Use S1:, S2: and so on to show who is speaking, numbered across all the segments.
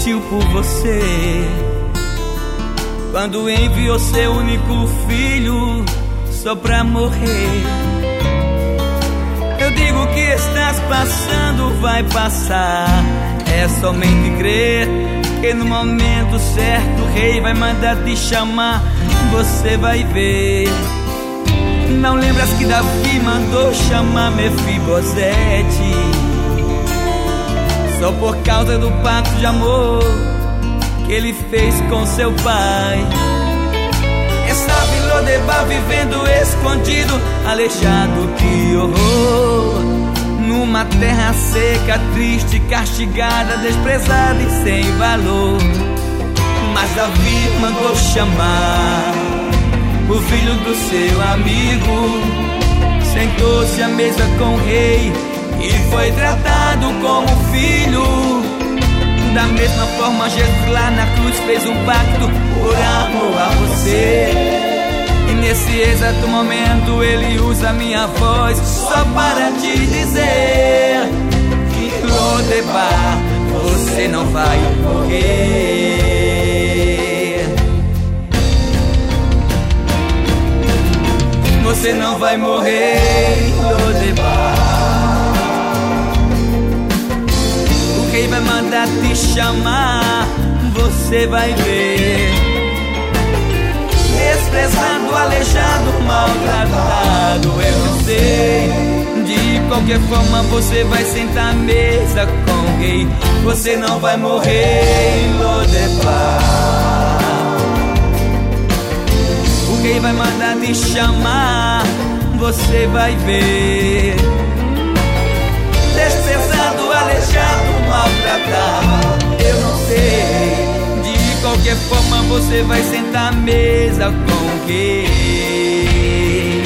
S1: sentiu por você quando enviou seu único filho só pra morrer. Eu digo que estás passando, vai passar. É somente crer que no momento certo o rei vai mandar te chamar. Você vai ver. Não lembras que Davi mandou chamar Mefibosete só por causa do pacto de amor que ele fez com seu pai? Estava em Lodebar vivendo escondido, aleijado, que horror, numa terra seca, triste, castigada, desprezada e sem valor. Mas Davi mandou chamar o filho do seu amigo, sentou-se à mesa com o rei e foi tratado como filho. Da mesma forma, Jesus lá na cruz fez um pacto por amor a você. E nesse exato momento ele usa minha voz só para te dizer que em Lodebar você não vai morrer. Você não vai morrer em Lodebar. O rei vai mandar te chamar, você vai ver. Desprezado, aleijado, maltratado, eu não sei. De qualquer forma você vai sentar à mesa com o rei. Você não vai morrer em Lodebar. O rei vai mandar te chamar, você vai ver. Desprezado, aleijado, maltratado, eu não sei. De qualquer forma você vai sentar à mesa com o rei.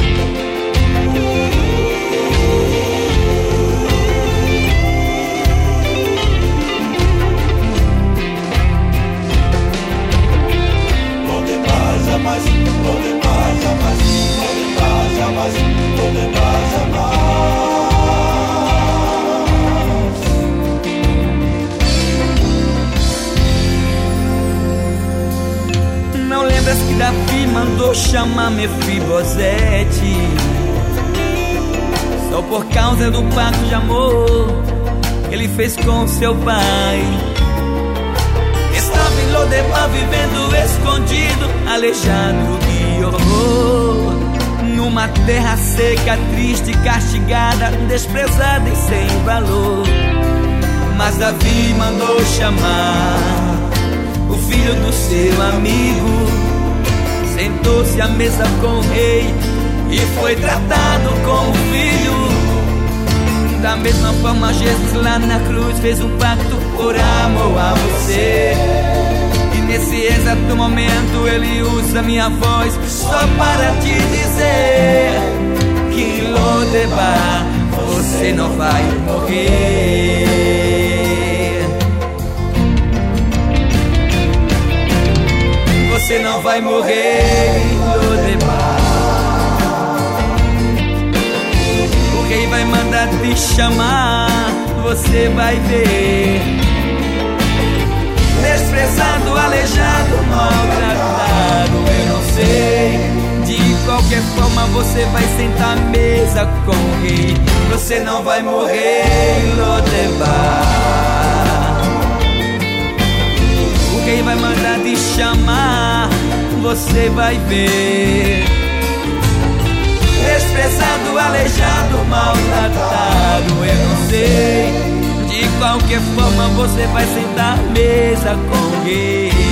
S2: Lodebar jamais, Lodebar jamais, Lodebar jamais, Lodebar jamais.
S1: Não lembras que Davi mandou chamar Mefibosete só por causa do pacto de amor que ele fez com seu pai? Estava em Lodebar vivendo escondido, aleijado, que horror, numa terra seca, triste, castigada, desprezada e sem valor. Mas Davi mandou chamar o filho do seu amigo, sentou-se à mesa com o rei e foi tratado como filho. Da mesma forma Jesus lá na cruz fez um pacto por amor a você. E nesse exato momento ele usa minha voz só para te dizer que em Lodebar você não vai morrer. Você não vai morrer em Lodebar. O rei vai mandar te chamar, você vai ver. Desprezado, aleijado, maltratado, eu não sei. De qualquer forma você vai sentar à mesa com o rei. Você não vai morrer em Lodebar. O rei vai mandar te chamar, você vai ver. Desprezado, aleijado, maltratado, eu não sei. De qualquer forma você vai sentar à mesa com o rei.